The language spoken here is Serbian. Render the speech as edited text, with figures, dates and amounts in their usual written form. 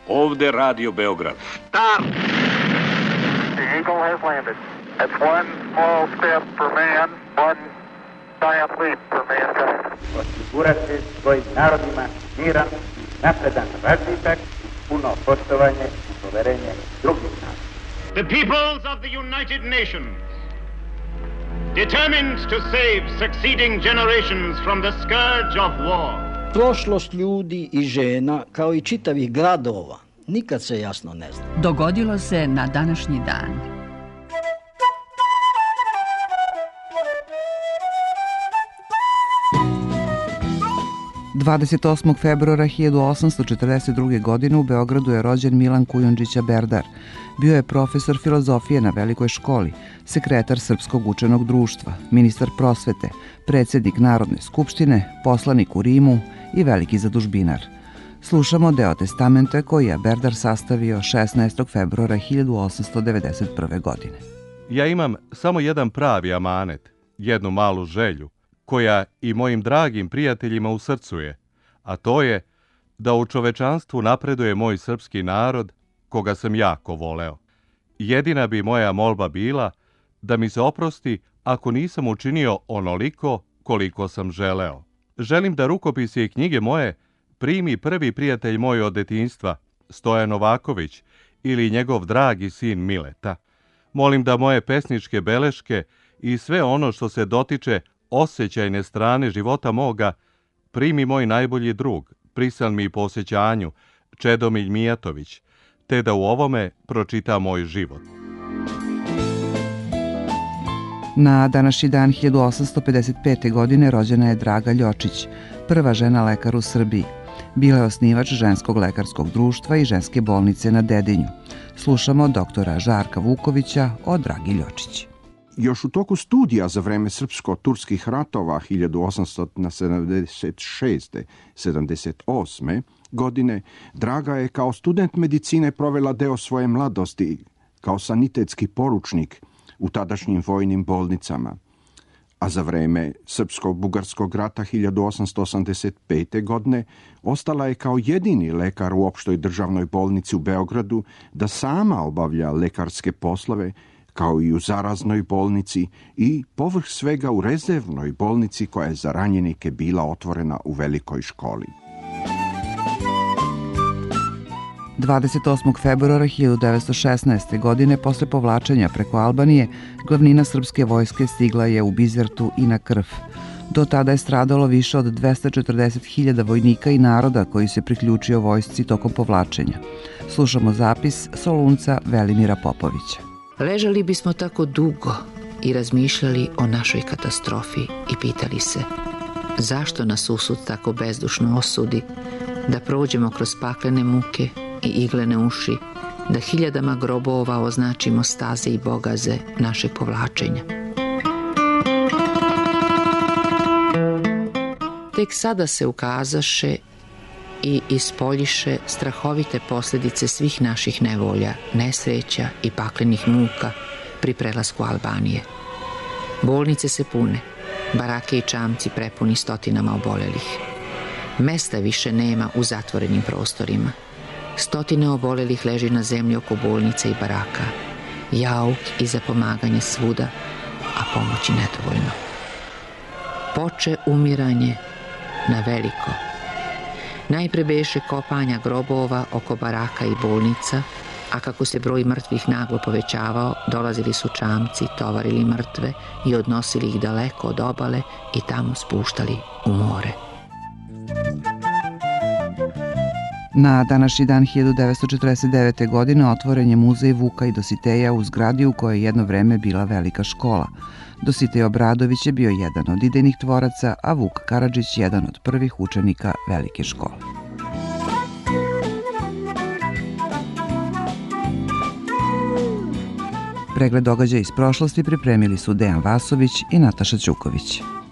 Ovde Radio Beograd. Stop! The Eagle has landed. That's one small step for man, one giant leap for mankind. Osigurati svojim narodima miran, napredan razvitak, puno poštovanje i poverenje drugih naroda. The peoples of the United Nations, determined to save succeeding generations from the scourge of war. Prošlost ljudi i žena, kao i čitavih gradova, nikad se jasno ne zna. Dogodilo se na današnji dan. 28. februara 1842. godine u Beogradu je rođen Milan Kujundžić Berdar. Bio je profesor filozofije na Velikoj školi, sekretar Srpskog učenog društva, ministar prosvete, predsjednik Narodne skupštine, poslanik u Rimu i veliki zadužbinar. Slušamo deo testamenta koji je Berdar sastavio 16. februara 1891. godine. Ja imam samo jedan pravi amanet, jednu malu želju, koja i mojim dragim prijateljima u srcu je, a to je da u čovečanstvu napreduje moj srpski narod, koga sam jako voleo. Jedina bi moja molba bila da mi se oprosti ako nisam učinio onoliko koliko sam želeo. Želim da rukopise i knjige moje primi prvi prijatelj moj od detinjstva, Stojan Novaković, ili njegov dragi sin Mileta. Molim da moje pesničke beleške i sve ono što se dotiče osjećajne strane života moga primi moj najbolji drug, prisan mi po osjećanju, Čedomilj Mijatović, te da u ovome pročita moj život. Na današnji dan 1855. godine rođena je Draga Ljočić, prva žena lekar u Srbiji. Bila je osnivač ženskog lekarskog društva i ženske bolnice na Dedinju. Slušamo doktora Žarka Vukovića o Dragi Ljočić. Još u toku studija za vreme srpsko-turskih ratova 1876-78. godine, Draga je kao student medicine provela deo svoje mladosti kao sanitetski poručnik u tadašnjim vojnim bolnicama. A za vreme srpsko-bugarskog rata 1885. godine ostala je kao jedini lekar u opštoj državnoj bolnici u Beogradu da sama obavlja lekarske poslove, kao i u zaraznoj bolnici i povrh svega u rezervnoj bolnici koja je za ranjenike bila otvorena u Velikoj školi. 28. februara 1916. godine, posle povlačenja preko Albanije, glavnina srpske vojske stigla je u Bizertu i na Krf. Do tada je stradalo više od 240.000 vojnika i naroda koji se priključio vojsci tokom povlačenja. Slušamo zapis Solunca Velimira Popovića. Ležali bismo tako dugo i razmišljali o našoj katastrofi i pitali se zašto nas usud tako bezdušno osudi da prođemo kroz paklene muke i iglene uši, da hiljadama grobova označimo staze i bogaze našeg povlačenja. Tek sada se ukazaše i ispoljiše strahovite posljedice svih naših nevolja, nesreća i paklenih muka pri prelasku Albanije. Bolnice se pune, barake i čamci prepuni stotinama obolelih. Mesta više nema u zatvorenim prostorima. Stotine obolelih leži na zemlji oko bolnica i baraka. Jauk i zapomaganje svuda, a pomoći nedovoljno. Poče umiranje na veliko. Najpre beše kopanja grobova oko baraka i bolnica, a kako se broj mrtvih naglo povećavao, dolazili su čamci, tovarili mrtve i odnosili ih daleko od obale i tamo spuštali u more. Na današnji dan 1949. godine otvoren je muzej Vuka i Dositeja u zgradi u kojoj je jedno vreme bila velika škola. Dositej Obradović je bio jedan od idejnih tvoraca, a Vuk Karadžić jedan od prvih učenika velike škole. Pregled događaja iz prošlosti pripremili su Dejan Vasović i Nataša Ćuković.